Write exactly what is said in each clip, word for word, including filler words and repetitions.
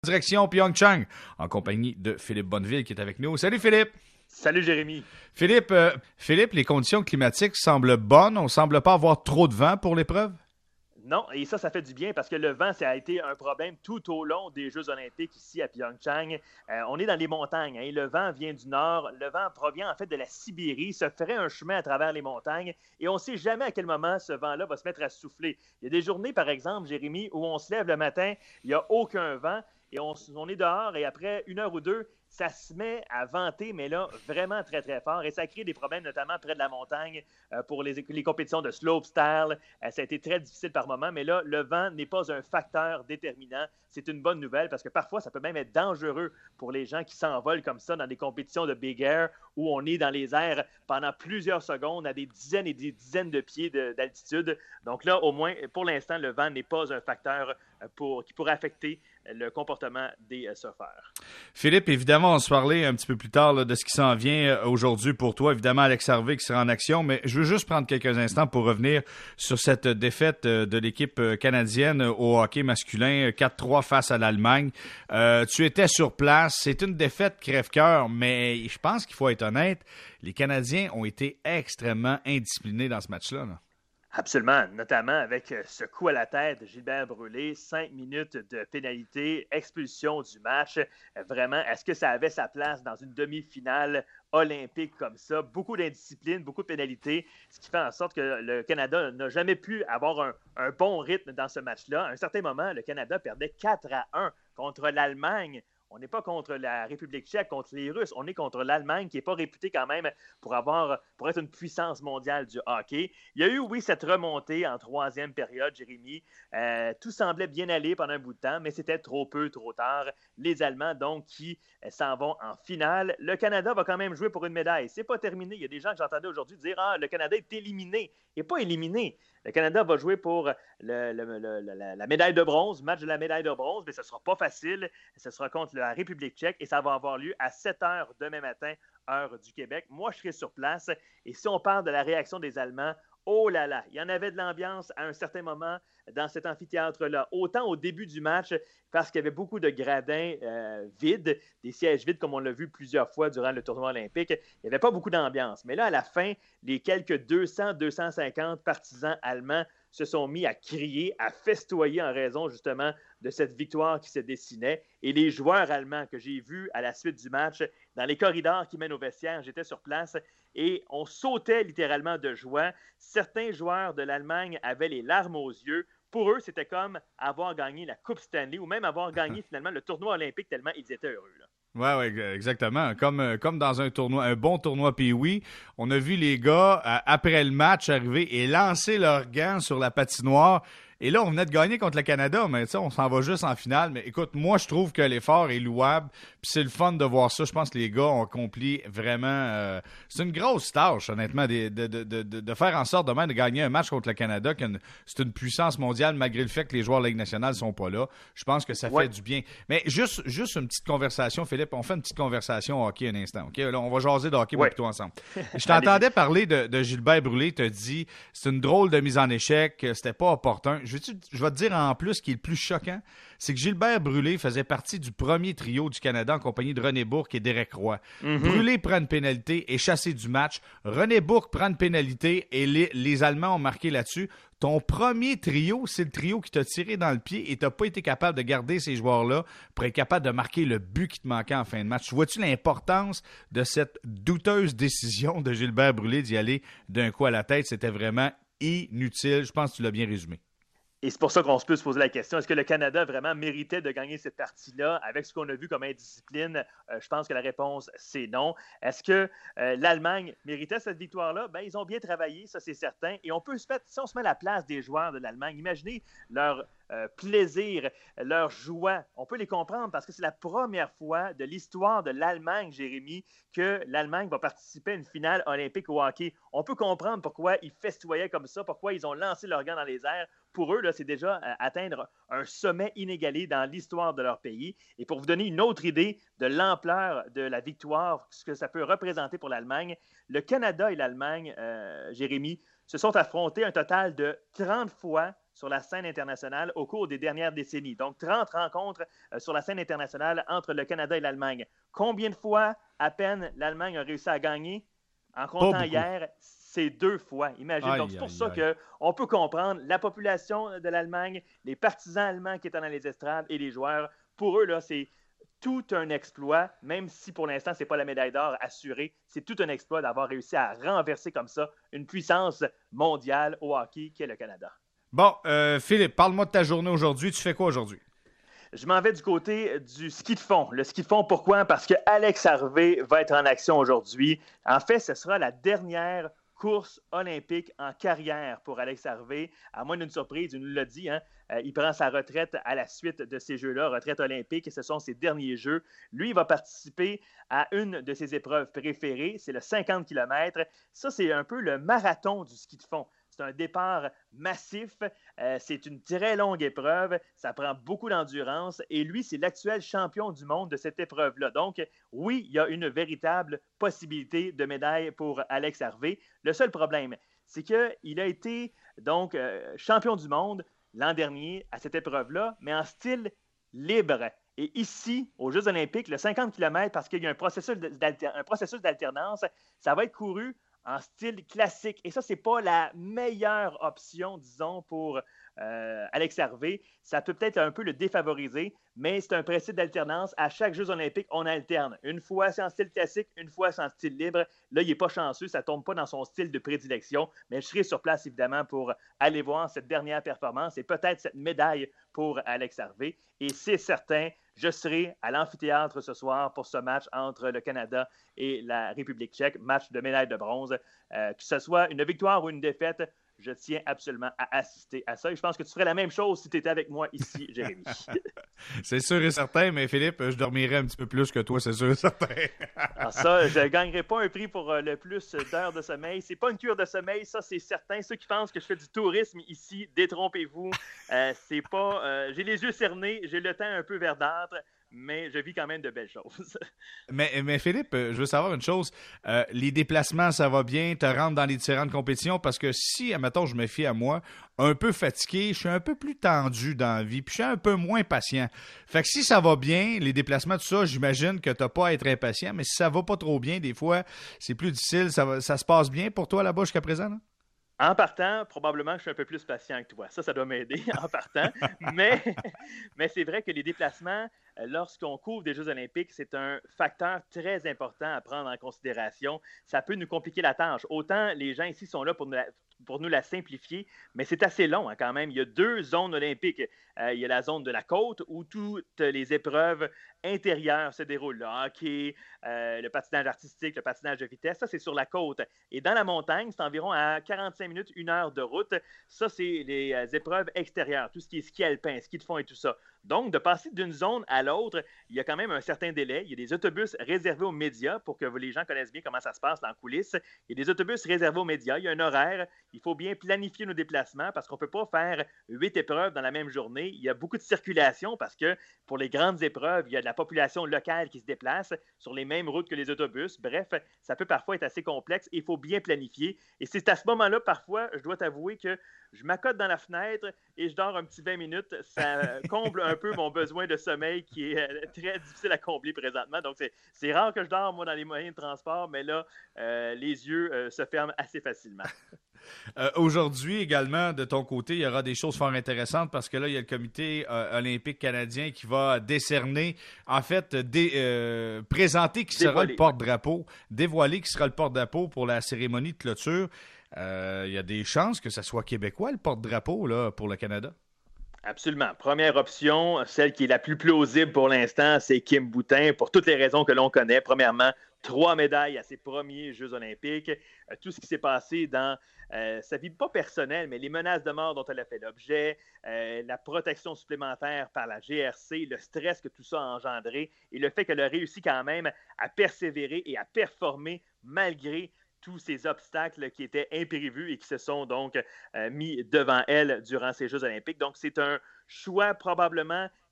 Direction Pyeongchang, en compagnie de Philippe Bonneville qui est avec nous. Salut Philippe! Salut Jérémy! Philippe, euh, Philippe, les conditions climatiques semblent bonnes. On ne semble pas avoir trop de vent pour l'épreuve? Non, et ça, ça fait du bien parce que le vent, ça a été un problème tout au long des Jeux olympiques ici à Pyeongchang. Euh, on est dans les montagnes, hein, et le vent vient du nord. Le vent provient en fait de la Sibérie, se ferait un chemin à travers les montagnes et on ne sait jamais à quel moment ce vent-là va se mettre à souffler. Il y a des journées, par exemple, Jérémy, où on se lève le matin, il n'y a aucun vent et on, on est dehors et après une heure ou deux, ça se met à venter, mais là, vraiment très, très fort. Et ça crée des problèmes, notamment près de la montagne, euh, pour les, les compétitions de slopestyle. Euh, ça a été très difficile par moment, mais là, le vent n'est pas un facteur déterminant. C'est une bonne nouvelle parce que parfois, ça peut même être dangereux pour les gens qui s'envolent comme ça dans des compétitions de big air où on est dans les airs pendant plusieurs secondes à des dizaines et des dizaines de pieds de, d'altitude. Donc là, au moins, pour l'instant, le vent n'est pas un facteur pour, qui pourrait affecter le comportement des euh, surfeurs. Philippe, évidemment, on se parlait un petit peu plus tard là, de ce qui s'en vient aujourd'hui pour toi. Évidemment, Alex Harvey qui sera en action, mais je veux juste prendre quelques instants pour revenir sur cette défaite de l'équipe canadienne au hockey masculin quatre trois face à l'Allemagne. Euh, tu étais sur place. C'est une défaite crève-cœur, mais je pense qu'il faut être honnête. Les Canadiens ont été extrêmement indisciplinés dans ce match-là. Là. Absolument, notamment avec ce coup à la tête de Gilbert Brûlé, cinq minutes de pénalité, expulsion du match. Vraiment, est-ce que ça avait sa place dans une demi-finale olympique comme ça? Beaucoup d'indiscipline, beaucoup de pénalités, ce qui fait en sorte que le Canada n'a jamais pu avoir un, un bon rythme dans ce match-là. À un certain moment, le Canada perdait quatre à un contre l'Allemagne. On n'est pas contre la République tchèque, contre les Russes. On est contre l'Allemagne, qui n'est pas réputée quand même pour, avoir, pour être une puissance mondiale du hockey. Il y a eu, oui, cette remontée en troisième période, Jérémy. Euh, tout semblait bien aller pendant un bout de temps, mais c'était trop peu, trop tard. Les Allemands, donc, qui euh, s'en vont en finale. Le Canada va quand même jouer pour une médaille. C'est pas terminé. Il y a des gens que j'entendais aujourd'hui dire « Ah, le Canada est éliminé. » Il n'est pas éliminé. Le Canada va jouer pour le, le, le, la, la médaille de bronze, match de la médaille de bronze, mais ce ne sera pas facile. Ce sera contre la République tchèque et ça va avoir lieu à sept heures demain matin, heure du Québec. Moi, je serai sur place et si on parle de la réaction des Allemands, oh là là, il y en avait de l'ambiance à un certain moment dans cet amphithéâtre-là. Autant au début du match, parce qu'il y avait beaucoup de gradins euh, vides, des sièges vides, comme on l'a vu plusieurs fois durant le tournoi olympique. Il n'y avait pas beaucoup d'ambiance. Mais là, à la fin, les quelques deux cents à deux cent cinquante partisans allemands se sont mis à crier, à festoyer en raison justement de cette victoire qui se dessinait. Et les joueurs allemands que j'ai vus à la suite du match, dans les corridors qui mènent au vestiaire, j'étais sur place et on sautait littéralement de joie. Certains joueurs de l'Allemagne avaient les larmes aux yeux. Pour eux, c'était comme avoir gagné la Coupe Stanley ou même avoir gagné finalement le tournoi olympique tellement ils étaient heureux. Là. Oui, ouais, exactement. Comme, comme dans un tournoi, un bon tournoi P O E, on a vu les gars, euh, après le match, arriver et lancer leurs gants sur la patinoire. Et là, on venait de gagner contre le Canada, mais tu sais, on s'en va juste en finale. Mais écoute, moi, je trouve que l'effort est louable. Puis c'est le fun de voir ça. Je pense que les gars ont accompli vraiment... Euh, c'est une grosse tâche, honnêtement, de, de, de, de, de faire en sorte demain de gagner un match contre le Canada. Que c'est une puissance mondiale, malgré le fait que les joueurs de la Ligue nationale sont pas là. Je pense que ça fait ouais. du bien. Mais juste, juste une petite conversation, Philippe. On fait une petite conversation hockey un instant. OK? Là, on va jaser de hockey ouais. plutôt ensemble. Je t'entendais parler de, de Gilbert Brûlé. Tu as dit c'est une drôle de mise en échec. C'était pas opportun. Je, je vais te dire en plus ce qui est le plus choquant, c'est que Gilbert Brûlé faisait partie du premier trio du Canada en compagnie de René Bourque et d'Éric Roy. Mm-hmm. Brûlé prend une pénalité et chassé du match. René Bourque prend une pénalité et les, les Allemands ont marqué là-dessus. Ton premier trio, c'est le trio qui t'a tiré dans le pied et t'as pas été capable de garder ces joueurs-là pour être capable de marquer le but qui te manquait en fin de match. Vois-tu l'importance de cette douteuse décision de Gilbert Brûlé d'y aller d'un coup à la tête? C'était vraiment inutile. Je pense que tu l'as bien résumé. Et c'est pour ça qu'on se peut se poser la question, est-ce que le Canada vraiment méritait de gagner cette partie-là avec ce qu'on a vu comme indiscipline? Euh, je pense que la réponse, c'est non. Est-ce que euh, l'Allemagne méritait cette victoire-là? Ben, ils ont bien travaillé, ça c'est certain. Et on peut se mettre, si on se met à la place des joueurs de l'Allemagne, imaginez leur euh, plaisir, leur joie. On peut les comprendre parce que c'est la première fois de l'histoire de l'Allemagne, Jérémy, que l'Allemagne va participer à une finale olympique au hockey. On peut comprendre pourquoi ils festoyaient comme ça, pourquoi ils ont lancé leur gants dans les airs. Pour eux, là, c'est déjà euh, atteindre un sommet inégalé dans l'histoire de leur pays. Et pour vous donner une autre idée de l'ampleur de la victoire, ce que ça peut représenter pour l'Allemagne, le Canada et l'Allemagne, euh, Jérémy, se sont affrontés un total de trente fois sur la scène internationale au cours des dernières décennies. Donc, trente rencontres euh, sur la scène internationale entre le Canada et l'Allemagne. Combien de fois à peine l'Allemagne a réussi à gagner? En comptant hier, c'est deux fois. Imagine. Aïe, Donc, c'est pour aïe, ça aïe. qu'on peut comprendre la population de l'Allemagne, les partisans allemands qui étaient dans les estrades et les joueurs. Pour eux, là, c'est tout un exploit, même si pour l'instant, ce n'est pas la médaille d'or assurée. C'est tout un exploit d'avoir réussi à renverser comme ça une puissance mondiale au hockey qui est le Canada. Bon, euh, Philippe, parle-moi de ta journée aujourd'hui. Tu fais quoi aujourd'hui? Je m'en vais du côté du ski de fond. Le ski de fond, pourquoi? Parce que Alex Harvey va être en action aujourd'hui. En fait, ce sera la dernière course olympique en carrière pour Alex Harvey. À moins d'une surprise, il nous l'a dit, hein, euh, il prend sa retraite à la suite de ces Jeux-là, retraite olympique, et ce sont ses derniers Jeux. Lui, il va participer à une de ses épreuves préférées, c'est le cinquante kilomètres. Ça, c'est un peu le marathon du ski de fond. C'est un départ massif, euh, c'est une très longue épreuve, ça prend beaucoup d'endurance et lui, c'est l'actuel champion du monde de cette épreuve-là. Donc, oui, il y a une véritable possibilité de médaille pour Alex Harvey. Le seul problème, c'est qu'il a été donc euh, champion du monde l'an dernier à cette épreuve-là, mais en style libre. Et ici, aux Jeux olympiques, le cinquante kilomètres, parce qu'il y a un processus, d'alter- un processus d'alternance, ça va être couru en style classique. Et ça, ce n'est pas la meilleure option, disons, pour euh, Alex Harvey. Ça peut peut-être un peu le défavoriser, mais c'est un principe d'alternance. À chaque Jeux olympiques, on alterne. Une fois, c'est en style classique, une fois, c'est en style libre. Là, il n'est pas chanceux, ça ne tombe pas dans son style de prédilection, mais je serai sur place, évidemment, pour aller voir cette dernière performance et peut-être cette médaille pour Alex Harvey. Et c'est certain, je serai à l'amphithéâtre ce soir pour ce match entre le Canada et la République tchèque, match de médaille de bronze. Euh, que ce soit une victoire ou une défaite, je tiens absolument à assister à ça. Et je pense que tu ferais la même chose si tu étais avec moi ici, Jérémy. C'est sûr et certain, mais Philippe, je dormirais un petit peu plus que toi, c'est sûr et certain. Alors ça, je ne gagnerai pas un prix pour le plus d'heures de sommeil. C'est pas une cure de sommeil, ça, c'est certain. Ceux qui pensent que je fais du tourisme ici, détrompez-vous. Euh, c'est pas... Euh, j'ai les yeux cernés, j'ai le teint un peu verdâtre, mais je vis quand même de belles choses. mais, mais Philippe, je veux savoir une chose. Euh, les déplacements, ça va bien? Te rendre dans les différentes compétitions? Parce que si, admettons, je me fie à moi, un peu fatigué, je suis un peu plus tendu dans la vie, puis je suis un peu moins patient. Fait que si ça va bien, les déplacements, tout ça, j'imagine que tu n'as pas à être impatient, mais si ça va pas trop bien, des fois, c'est plus difficile. Ça, va, ça se passe bien pour toi là-bas jusqu'à présent, là? En partant, probablement que je suis un peu plus patient que toi. Ça, ça doit m'aider en partant. mais, mais c'est vrai que les déplacements, lorsqu'on couvre des Jeux olympiques, c'est un facteur très important à prendre en considération. Ça peut nous compliquer la tâche. Autant les gens ici sont là pour nous la, pour nous la simplifier, mais c'est assez long hein, quand même. Il y a deux zones olympiques. Euh, il y a la zone de la côte où toutes les épreuves intérieures se déroulent. Le hockey, euh, le patinage artistique, le patinage de vitesse, ça c'est sur la côte. Et dans la montagne, c'est environ à quarante-cinq minutes, une heure de route. Ça, c'est les euh, épreuves extérieures, tout ce qui est ski alpin, ski de fond et tout ça. Donc, de passer d'une zone à l'autre, il y a quand même un certain délai. Il y a des autobus réservés aux médias pour que les gens connaissent bien comment ça se passe dans la coulisse. Il y a des autobus réservés aux médias. Il y a un horaire. Il faut bien planifier nos déplacements parce qu'on ne peut pas faire huit épreuves dans la même journée. Il y a beaucoup de circulation parce que pour les grandes épreuves, il y a de la population locale qui se déplace sur les mêmes routes que les autobus. Bref, ça peut parfois être assez complexe. Il faut bien planifier. Et c'est à ce moment-là, parfois, je dois t'avouer que je m'accote dans la fenêtre et je dors un petit vingt minutes. Ça comble un peu mon besoin de sommeil qui est très difficile à combler présentement. Donc, c'est, c'est rare que je dors, moi, dans les moyens de transport, mais là, euh, les yeux euh, se ferment assez facilement. Euh, aujourd'hui également, de ton côté, il y aura des choses fort intéressantes parce que là, il y a le comité euh, olympique canadien qui va décerner, en fait, dé, euh, présenter qui sera dévoiler, le porte-drapeau, ouais. dévoiler qui sera le porte-drapeau pour la cérémonie de clôture. Euh, il y a des chances que ça soit québécois, le porte-drapeau, là, pour le Canada? Absolument. Première option, celle qui est la plus plausible pour l'instant, c'est Kim Boutin, pour toutes les raisons que l'on connaît. Premièrement, trois médailles à ses premiers Jeux olympiques. Euh, tout ce qui s'est passé dans euh, sa vie, pas personnelle, mais les menaces de mort dont elle a fait l'objet, euh, la protection supplémentaire par la G R C, le stress que tout ça a engendré et le fait qu'elle a réussi quand même à persévérer et à performer malgré tous ces obstacles qui étaient imprévus et qui se sont donc euh, mis devant elle durant ces Jeux olympiques. Donc, c'est un choix probablement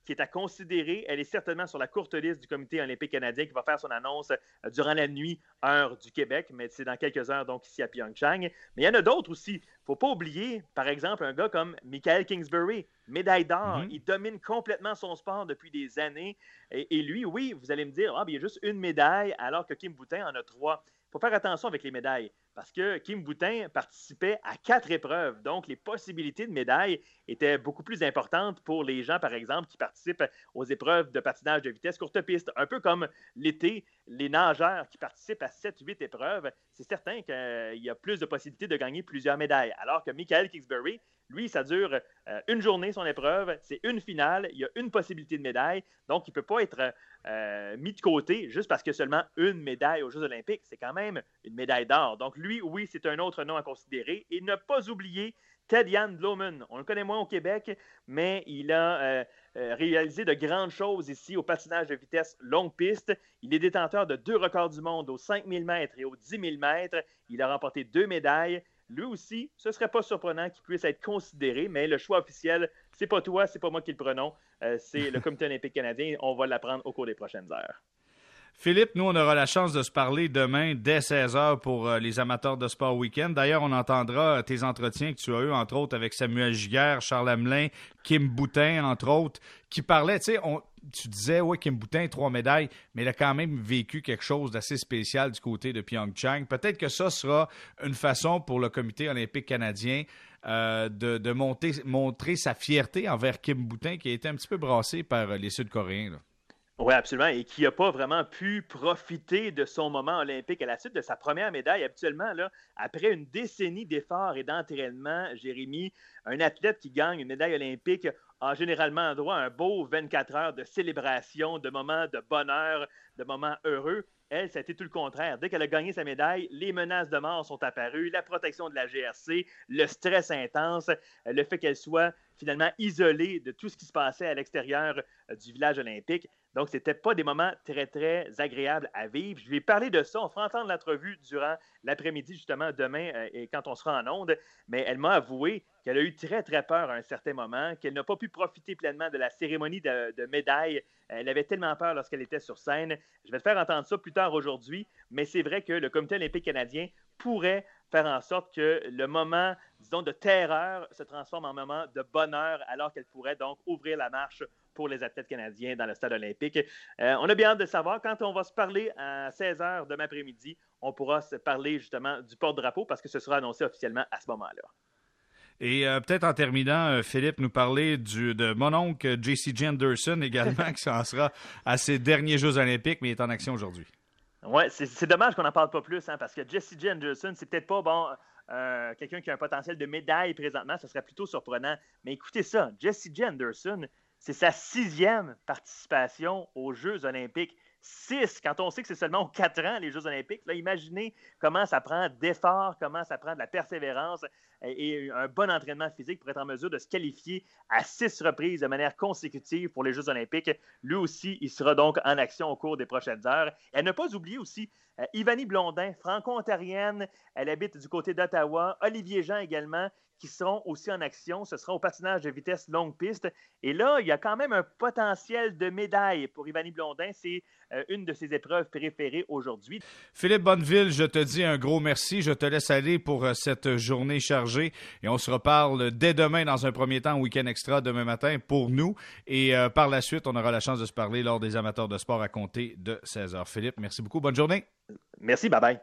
qui est à considérer. Elle est certainement sur la courte liste du Comité olympique canadien qui va faire son annonce euh, durant la nuit, heure du Québec, mais c'est dans quelques heures, donc ici à Pyeongchang. Mais il y en a d'autres aussi. Il ne faut pas oublier, par exemple, un gars comme Michael Kingsbury, médaille d'or. Mm-hmm. Il domine complètement son sport depuis des années. Et, et lui, oui, vous allez me dire, ah, bien, il y a juste une médaille, alors que Kim Boutin en a trois. Il faut faire attention avec les médailles parce que Kim Boutin participait à quatre épreuves. Donc, les possibilités de médailles étaient beaucoup plus importantes pour les gens, par exemple, qui participent aux épreuves de patinage de vitesse courte piste. Un peu comme l'été, les nageurs qui participent à sept huit épreuves, c'est certain qu'il y a plus de possibilités de gagner plusieurs médailles. Alors que Michael Kingsbury, lui, ça dure euh, une journée, son épreuve. C'est une finale. Il y a une possibilité de médaille. Donc, il ne peut pas être euh, mis de côté juste parce qu'il y a seulement une médaille aux Jeux olympiques. C'est quand même une médaille d'or. Donc, lui, oui, c'est un autre nom à considérer. Et ne pas oublier Ted-Jan Bloemen. On le connaît moins au Québec, mais il a euh, euh, réalisé de grandes choses ici au patinage de vitesse longue piste. Il est détenteur de deux records du monde aux cinq mille mètres et aux dix mille mètres. Il a remporté deux médailles. Lui aussi, ce ne serait pas surprenant qu'il puisse être considéré, mais le choix officiel, c'est pas toi, c'est pas moi qui le prenons, euh, c'est le Comité olympique canadien. On va l'apprendre au cours des prochaines heures. Philippe, nous, on aura la chance de se parler demain dès seize heures pour euh, les amateurs de sport week-end. D'ailleurs, on entendra tes entretiens que tu as eus, entre autres, avec Samuel Giguère, Charles Hamelin, Kim Boutin, entre autres, qui parlaient, tu sais, on... tu disais, oui, Kim Boutin, trois médailles, mais il a quand même vécu quelque chose d'assez spécial du côté de Pyeongchang. Peut-être que ça sera une façon pour le Comité olympique canadien euh, de, de monter, montrer sa fierté envers Kim Boutin, qui a été un petit peu brassé par les Sud-Coréens, là. Oui, absolument, et qui n'a pas vraiment pu profiter de son moment olympique à la suite de sa première médaille. Habituellement, là, après une décennie d'efforts et d'entraînement, Jérémy, un athlète qui gagne une médaille olympique a généralement droit à un beau vingt-quatre heures de célébration, de moments de bonheur, de moments heureux. Elle, ça a été tout le contraire. Dès qu'elle a gagné sa médaille, les menaces de mort sont apparues, la protection de la G R C, le stress intense, le fait qu'elle soit finalement isolée de tout ce qui se passait à l'extérieur du village olympique. Donc, ce n'était pas des moments très, très agréables à vivre. Je vais parler de ça. On fera entendre l'entrevue durant l'après-midi, justement, demain, euh, et quand on sera en onde. Mais elle m'a avoué qu'elle a eu très, très peur à un certain moment, qu'elle n'a pas pu profiter pleinement de la cérémonie de, de médaille. Elle avait tellement peur lorsqu'elle était sur scène. Je vais te faire entendre ça plus tard aujourd'hui, mais c'est vrai que le Comité olympique canadien pourrait faire en sorte que le moment, disons, de terreur se transforme en moment de bonheur, alors qu'elle pourrait donc ouvrir la marche pour les athlètes canadiens dans le stade olympique. Euh, on a bien hâte de savoir. Quand on va se parler à seize heures demain après-midi, on pourra se parler justement du porte-drapeau parce que ce sera annoncé officiellement à ce moment-là. Et euh, peut-être en terminant, euh, Philippe, nous parler du, de mon oncle J C J Anderson également, qui s'en sera à ses derniers Jeux olympiques, mais il est en action aujourd'hui. Oui, c'est, c'est dommage qu'on n'en parle pas plus, hein, parce que J C J Anderson, c'est peut-être pas bon... Euh, quelqu'un qui a un potentiel de médaille présentement, ce serait plutôt surprenant. Mais écoutez ça, J C J Anderson, c'est sa sixième participation aux Jeux olympiques. Six, quand on sait que c'est seulement aux quatre ans, les Jeux olympiques. Là, imaginez comment ça prend d'efforts, comment ça prend de la persévérance et, et un bon entraînement physique pour être en mesure de se qualifier à six reprises de manière consécutive pour les Jeux olympiques. Lui aussi, il sera donc en action au cours des prochaines heures. Et à ne pas oublier aussi euh, Ivanie Blondin, franco-ontarienne. Elle habite du côté d'Ottawa. Olivier Jean également, qui seront aussi en action. Ce sera au patinage de vitesse longue piste. Et là, il y a quand même un potentiel de médaille pour Ivanie Blondin. C'est euh, une de ses épreuves préférées aujourd'hui. Philippe Bonneville, je te dis un gros merci. Je te laisse aller pour euh, cette journée chargée. Et on se reparle dès demain dans un premier temps, Week-end Extra, demain matin pour nous. Et euh, par la suite, on aura la chance de se parler lors des amateurs de sport à compter de seize heures. Philippe, merci beaucoup. Bonne journée. Merci. Bye-bye.